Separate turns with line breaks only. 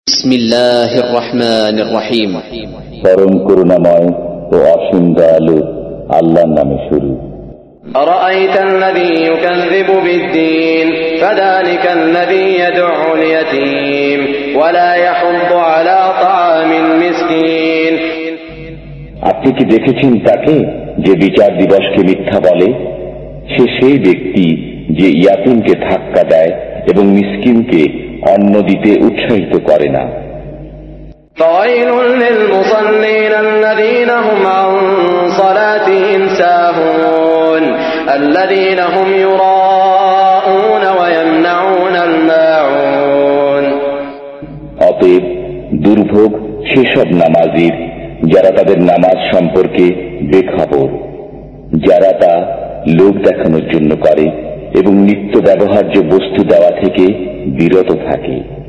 বিসমিল্লাহির রহমানির রহিম।
পরম করুণাময় ও অসীম দয়ালু আল্লাহর নামে শুরু।
أرأيت الذي يكذب بالدين فذلك الذي يدعو اليتيم ولا يحض على طعام المسكين।
আপনি কি দেখেছেন তাকে যে বিচার দিবসকে মিথ্যা বলে? সে সেই ব্যক্তি যে ইয়াতীমকে ধাক্কা দেয় এবং মিসকিনকে অন্ন দিতে উৎসাহিত করে না।
فويل للمصلين الذين هم عن صلاتهم ساهون الذين هم يراءون ويمنعون الماعون।
অতএব দুর্ভোগ সেসব নামাজির যারা তাদের নামাজ সম্পর্কে বেখবর, যারা তা লোক দেখানোর জন্য করে এবং নিত্য ব্যবহার্য বস্তু দেওয়া থেকে বিরত থাকে।